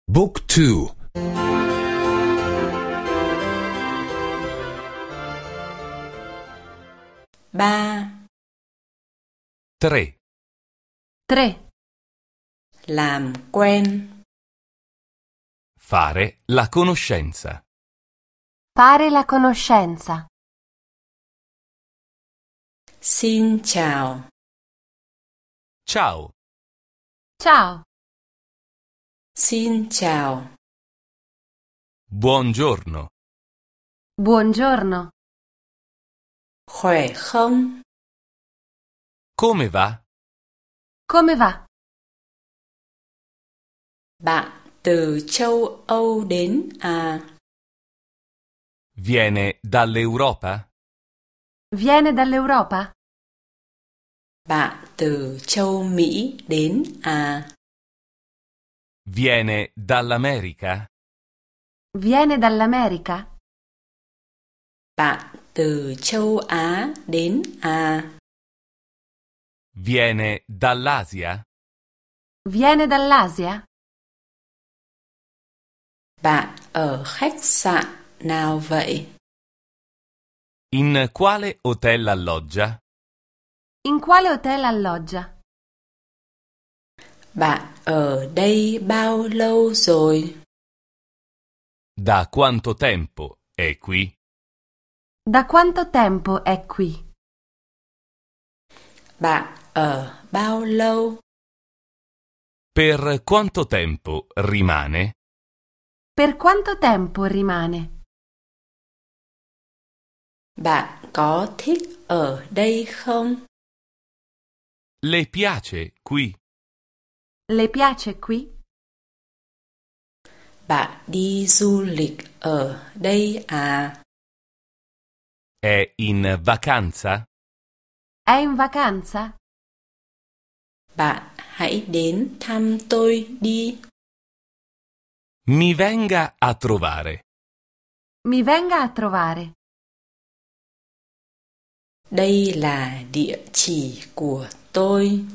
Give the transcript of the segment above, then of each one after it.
Book 2. Ba, 3. 3. làm quen. Fare la conoscenza. Fare la conoscenza. Xin chào. Ciao. Ciao. Xin chào. Buongiorno. Buongiorno. Khỏe không? Come va? Come va? Bạn từ châu Âu đến à? Viene dall'Europa? Viene dall'Europa? Bạn từ châu Mỹ đến à? Viene dall'America? Viene dall'America? Bạn từ châu Á đến à? Viene dall'Asia? Viene dall'Asia? Bạn ở khách sạn nào vậy? In quale hotel alloggia? In quale hotel alloggia? Bạn ở đây bao lâu rồi? Da quanto tempo è qui? Da quanto tempo è qui? Bạn ở bao lâu? Per quanto tempo rimane? Per quanto tempo rimane? Bạn có thích ở đây không? Le piace qui? Le piace qui? Bạn đi du lịch ở đây à? È in vacanza? È in vacanza? Bạn hãy đến thăm tôi đi. Mi venga a trovare. Mi venga a trovare. Đây là địa chỉ của tôi.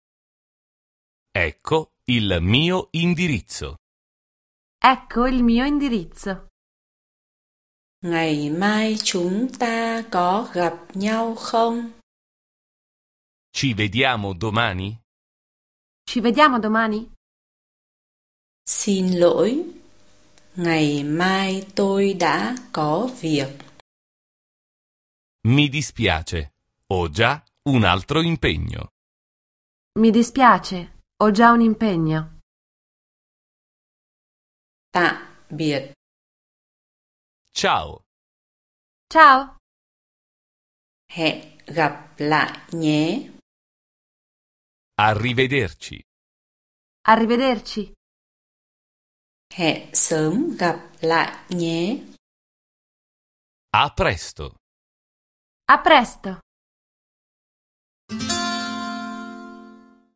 Ecco il mio indirizzo. Ecco il mio indirizzo. Ngày mai chúng ta có gặp nhau không? Ci vediamo domani? Ci vediamo domani? Xin lỗi, ngày mai tôi đã có việc. Mi dispiace, ho già un altro impegno. Mi dispiace, ho già un impegno. Tạm biệt. Ciao, Ciao. Hẹn gặp lại nhé. arrivederci. Arrivederci. Hẹn sớm gặp lại nhé. A presto. A presto.